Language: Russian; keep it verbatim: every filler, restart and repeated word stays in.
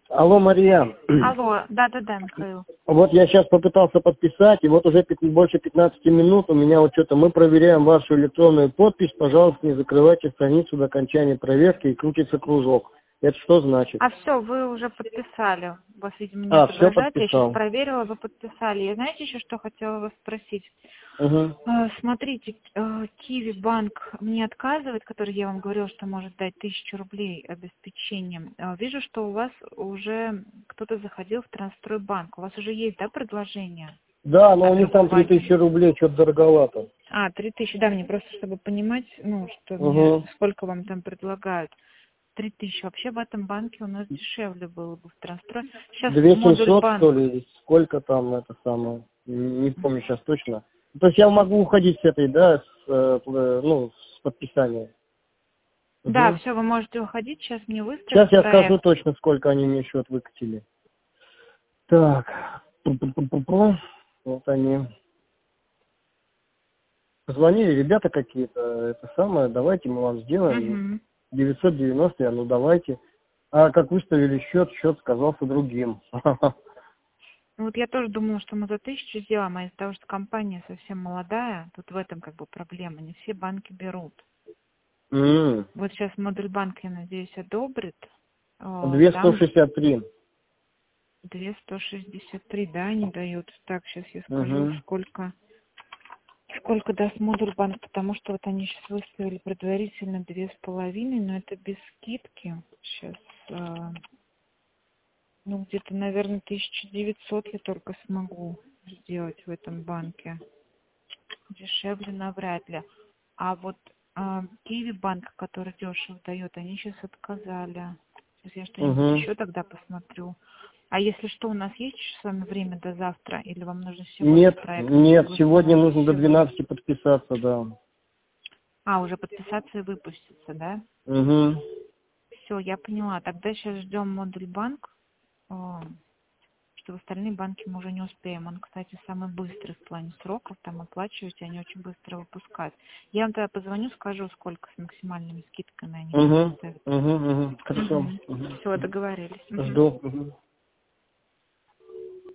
Алло, Мария. Алло, да-да-да, Михаил. Вот я сейчас попытался подписать, и вот уже пят- больше пятнадцати минут у меня вот что-то, мы проверяем вашу электронную подпись, пожалуйста, не закрывайте страницу до окончания проверки, и крутится кружок. Это что значит? А все, вы уже подписали. У вас, видимо, не А, все отображается. Я сейчас подписал. проверила, вы подписали. Я знаете еще, что хотела вас спросить? Угу. Э, Смотрите, э, Киви банк мне отказывает, который я вам говорила, что может дать тысячу рублей обеспечением. Э, Вижу, что у вас уже кто-то заходил в Трансстройбанк. У вас уже есть, да, предложение Да, но у от них там три работодателя? тысячи рублей, что-то дороговато. А, три тысячи, да, мне просто, чтобы понимать, ну, что мне, Угу. сколько вам там предлагают. Три тысячи. Вообще в этом банке у нас дешевле было бы в Трансстрой. Сейчас Две модуль семьсот, что банк. ли, сколько там это самое, не помню сейчас точно. То есть я могу уходить с этой, да, с, э, э, ну, с подписания. Да, Угу. все, вы можете уходить. Сейчас мне выставят Сейчас я скажу проект. точно, сколько они мне счет выкатили. Так, Пу-пу-пу-пу-пу. Вот они. Позвонили ребята какие-то, это самое, давайте мы вам сделаем. Угу. девятьсот девяносто, я, ну давайте. А как выставили счет, счет сказался другим. Вот я тоже думала, что мы за тысячу сделаем, а из-за того, что компания совсем молодая, тут в этом как бы проблема. Не все банки берут. М, Вот сейчас модуль банк, я надеюсь, одобрит. О, две сто Там шестьдесят три. две сто шестьдесят три, да, они дают. Так, сейчас я скажу, Угу. сколько. Сколько даст модуль банк, потому что вот они сейчас выставили предварительно две с половиной, но это без скидки. Сейчас, а, ну где-то, наверное, тысяча девятьсот я только смогу сделать в этом банке. Дешевле навряд ли. А вот а, Киви банк, который дешево дает, они сейчас отказали. Сейчас я что-нибудь Угу. еще тогда посмотрю. А если что, у нас есть с вами время до завтра, или вам нужно сегодня Нет, проект уже нет, сегодня выставить? нужно до Сегодня. двенадцати подписаться, да. А, уже подписаться и выпуститься, да? Угу. Все, я поняла. Тогда сейчас ждем модуль банк, а, что в остальные банки мы уже не успеем. Он, кстати, самый быстрый в плане сроков, там оплачиваете, они очень быстро выпускают. Я вам тогда позвоню, скажу, сколько с максимальными скидками они мне Угу. выставят. Угу. Угу. Хорошо. Угу. Угу. Все, договорились. Угу. Жду. Угу.